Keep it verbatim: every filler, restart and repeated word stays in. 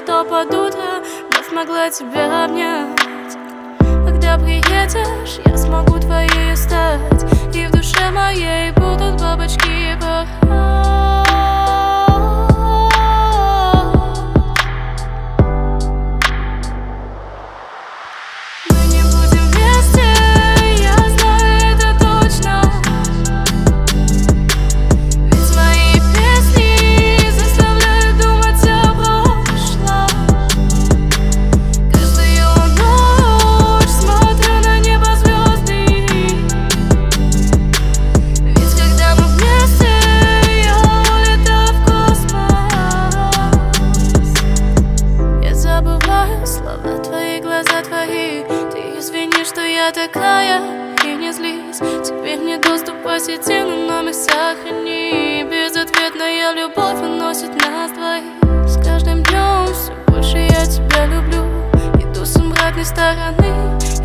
что под утро вновь могла тебя обнять. Когда приедешь, я смогу твоей стать, и в душе моей будут бабочки порхать. Слова твои, глаза твои, ты извини, что я такая, и не злись. Теперь мне доступ по сети, но номер сохрани. Безответная любовь уносит нас двоих. С каждым днем все больше я тебя люблю. Иду с обратной стороны,